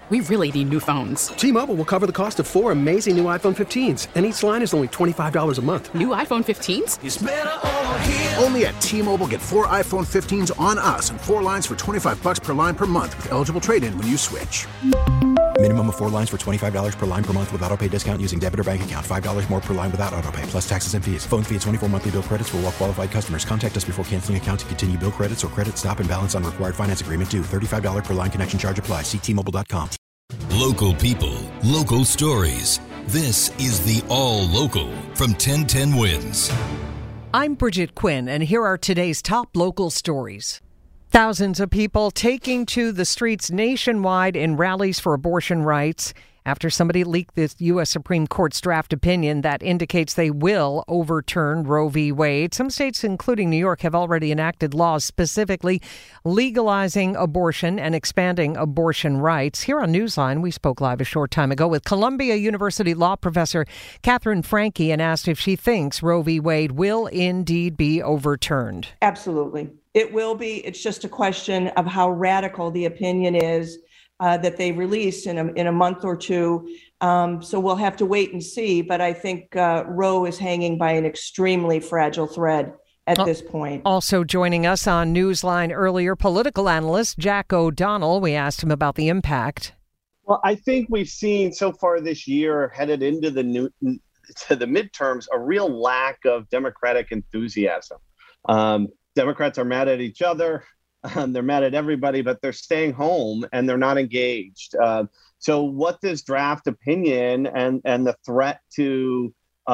We really need new phones. T-Mobile will cover the cost of 4 amazing new iPhone 15s, and each line is only $25 a month. New iPhone 15s? It's better over here. Only at T-Mobile, get 4 iPhone 15s on us and 4 lines for $25 per line per month with eligible trade-in when you switch. Minimum of 4 lines for $25 per line per month with autopay discount using debit or bank account. $5 more per line without autopay, plus taxes and fees. Phone fee at 24 monthly bill credits for well-qualified customers. Contact us before canceling account to continue bill credits or credit stop and balance on required finance agreement due. $35 per line connection charge applies. See T-Mobile.com. Local people, local stories. This is the All Local from 1010 Wins. I'm Bridget Quinn, and here are today's top local stories. Thousands of people taking to the streets nationwide in rallies for abortion rights after somebody leaked the U.S. Supreme Court's draft opinion that indicates they will overturn Roe v. Wade. Some states, including New York, have already enacted laws specifically legalizing abortion and expanding abortion rights. Here on Newsline, we spoke live a short time ago with Columbia University law professor Catherine Franke and asked if she thinks Roe v. Wade will indeed be overturned. Absolutely. It will be. It's just a question of how radical the opinion is that they release in a month or two. So we'll have to wait and see. But I think Roe is hanging by an extremely fragile thread at this point. Also joining us on Newsline earlier, political analyst Jack O'Donnell. We asked him about the impact. Well, I think we've seen so far this year, headed into the midterms, a real lack of Democratic enthusiasm. Democrats are mad at each other. They're mad at everybody, but they're staying home and they're not engaged. So what this draft opinion and the threat to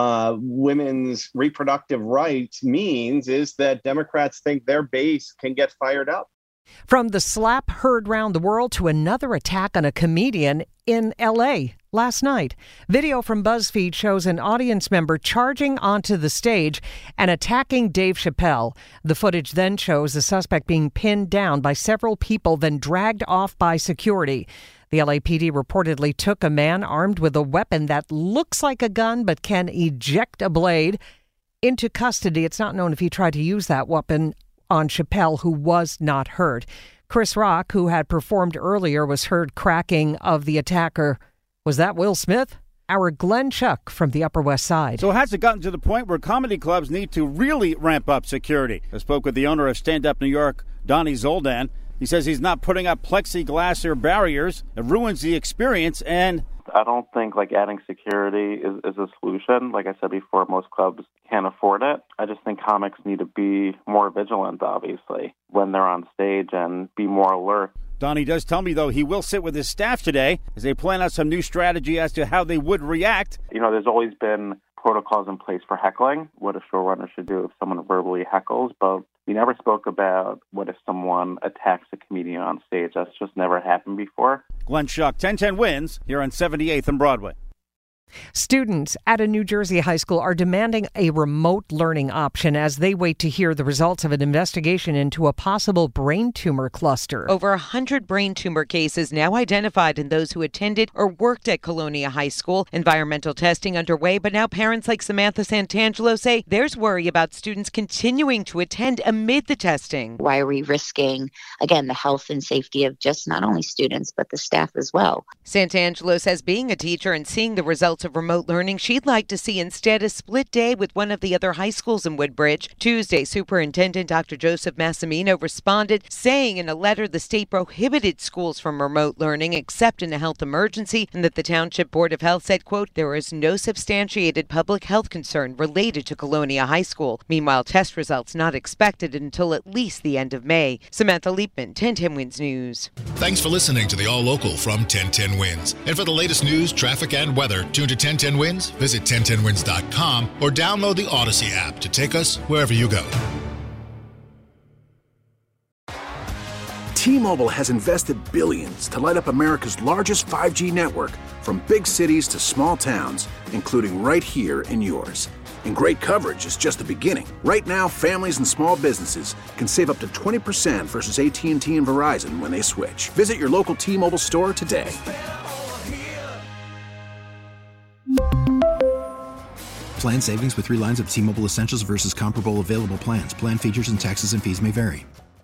women's reproductive rights means is that Democrats think their base can get fired up. From the slap heard round the world to another attack on a comedian in L.A. last night. Video from BuzzFeed shows an audience member charging onto the stage and attacking Dave Chappelle. The footage then shows the suspect being pinned down by several people, then dragged off by security. The LAPD reportedly took a man armed with a weapon that looks like a gun but can eject a blade into custody. It's not known if he tried to use that weapon on Chappelle, who was not hurt. Chris Rock, who had performed earlier, was heard cracking of the attacker. Was that Will Smith? Our Glenn Chuck from the Upper West Side. So has it gotten to the point where comedy clubs need to really ramp up security? I spoke with the owner of Stand Up New York, Donnie Zoldan. He says he's not putting up plexiglass or barriers. It ruins the experience, and I don't think adding security is a solution. Like I said before, most clubs can't afford it. I just think comics need to be more vigilant, obviously, when they're on stage and be more alert. Donnie does tell me, though, he will sit with his staff today as they plan out some new strategy as to how they would react. There's always been protocols in place for heckling, what a showrunner should do if someone verbally heckles, but we never spoke about what if someone attacks a comedian on stage. That's just never happened before. Glenn Schuck, 1010 Wins, here on 78th and Broadway. Students at a New Jersey high school are demanding a remote learning option as they wait to hear the results of an investigation into a possible brain tumor cluster. Over 100 brain tumor cases now identified in those who attended or worked at Colonia High School. Environmental testing underway, but now parents like Samantha Santangelo say there's worry about students continuing to attend amid the testing. Why are we risking, again, the health and safety of just not only students, but the staff as well? Santangelo says being a teacher and seeing the results of remote learning, she'd like to see instead a split day with one of the other high schools in Woodbridge. Tuesday, Superintendent Dr. Joseph Massimino responded, saying in a letter the state prohibited schools from remote learning except in a health emergency, and that the Township Board of Health said, quote, there is no substantiated public health concern related to Colonia High School. Meanwhile, test results not expected until at least the end of May. Samantha Leapman, 1010 Wins News. Thanks for listening to the All Local from 1010 Wins. And for the latest news, traffic, and weather, tune to 1010 Wins, visit 1010wins.com, or download the Odyssey app to take us wherever you go. T-Mobile has invested billions to light up America's largest 5G network, from big cities to small towns, including right here in yours. And great coverage is just the beginning. Right now, families and small businesses can save up to 20% versus AT&T and Verizon when they switch. Visit your local T-Mobile store today. Plan savings with 3 lines of T-Mobile Essentials versus comparable available plans. Plan features and taxes and fees may vary.